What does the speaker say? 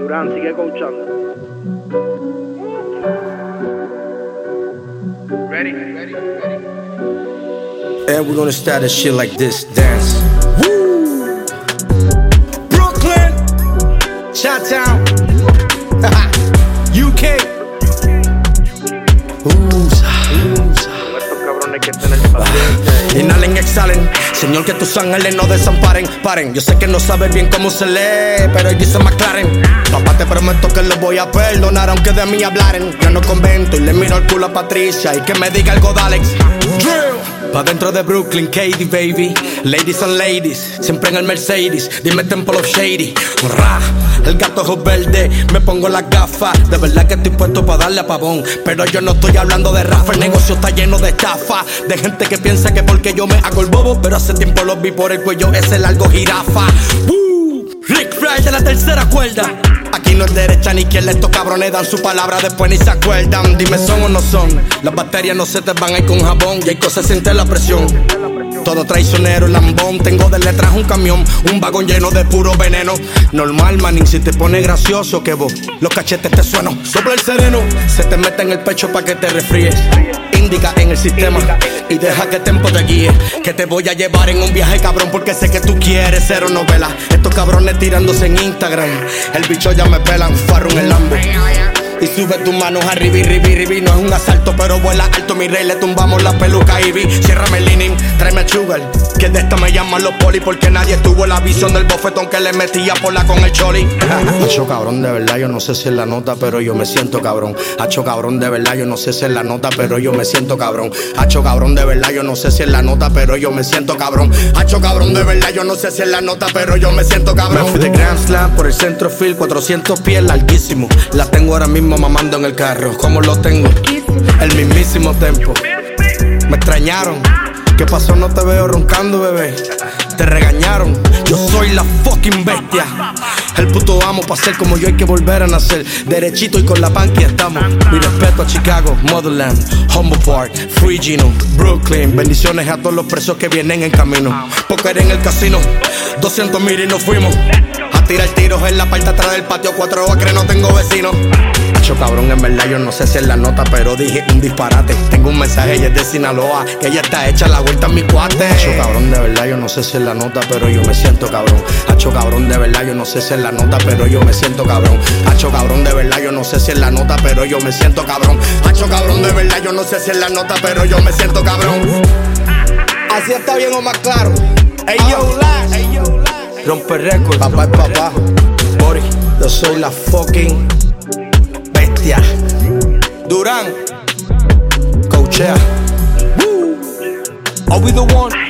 Durán, sigue coachando. Ready? And we're gonna start this shit like this. Dance. Woo! Brooklyn, Chi-Town, UK. Estos cabrones que están en el paciente. Inhalen, exhalen. Señor, que tus ángeles no desamparen. Paren, yo sé que no sabes bien cómo se lee, pero hoy dice McLaren. Papá, te prometo que lo voy a perdonar aunque de mí hablaren. Yo no convento y le miro el culo a Patricia y que me diga algo de Alex. Pa' dentro de Brooklyn, Katie, baby. Ladies and ladies, siempre en el Mercedes. Dime Temple of Shady. Ra, el gato ojo verde, me pongo las gafas. De verdad que estoy puesto pa' darle a pavón, pero yo no estoy hablando de Rafa. El negocio está lleno de estafa, de gente que piensa que porque yo me hago el bobo, pero hace tiempo los vi por el cuello, ese largo jirafa. Rick Fry de la tercera cuerda. Aquí no es derecha ni izquierda, estos cabrones dan su palabra, después ni se acuerdan. Dime, ¿son o no son? Las bacterias no se te van a ir con jabón y hay cosas siente la presión. Todo traicionero, lambón. Tengo de letras un camión, un vagón lleno de puro veneno. Normal, manín, si te pone gracioso que vos los cachetes te suenan. Sopla el sereno, se te mete en el pecho pa' que te resfríes. Indica en el sistema y deja que tempo te guíe. Que te voy a llevar en un viaje, cabrón, porque sé que tú quieres cero novela. Estos cabrones tirándose en Instagram, el bicho ya me pelan, farro en el Lambo. Y sube tus manos arriba, ribi. No es un asalto, pero vuela alto, mi rey. Le tumbamos la peluca y vi. Ciérrame el inning, tráeme a Sugar. Que de esta me llaman los poli, porque nadie tuvo la visión del bofetón que le metía pola con el choli. Hacho, cabrón, de verdad, yo no sé si es la nota, pero yo me siento cabrón. Hacho, cabrón, de verdad, yo no sé si es la nota, pero yo me siento cabrón. Hacho, cabrón, de verdad, yo no sé si es la nota, pero yo me siento cabrón. Hacho, cabrón, de verdad, yo no sé si es la nota, pero yo me siento cabrón. Me fui de Grand Slam por el centro field, 400 pies, larguísimo. La tengo ahora mismo mamando en el carro, ¿cómo lo tengo? El mismísimo tempo. Me extrañaron. ¿Qué pasó? No te veo roncando, bebé. Te regañaron. Yo soy la fucking bestia. El puto amo, pa' ser como yo hay que volver a nacer. Derechito y con la panqui estamos. Mi respeto a Chicago, Motherland, Humboldt Park, Free Gino, Brooklyn. Bendiciones a todos los presos que vienen en camino. Póker en el casino, 200,000 y nos fuimos. A tirar tiros en la parte de atrás del patio, 4 acres, no tengo vecinos. Hacho, cabrón, en verdad yo no sé si es la nota, pero dije un disparate. Tengo un mensaje, ella es de Sinaloa, que ella está hecha la vuelta en mi cuate. Hacho, cabrón, de verdad yo no sé si es la nota, pero yo me siento cabrón. Hacho, cabrón, de verdad yo no sé si es la nota, pero yo me siento cabrón. Hacho, cabrón, de verdad yo no sé si es la nota, pero yo me siento cabrón. Hacho, cabrón, de verdad yo no sé si es la nota, pero yo me siento cabrón. Así está bien o más claro. Ey yo, Lash, rompe récord. Papá es papá. Boris, yo soy la fucking bestia. Durán, coachea. Are we the one?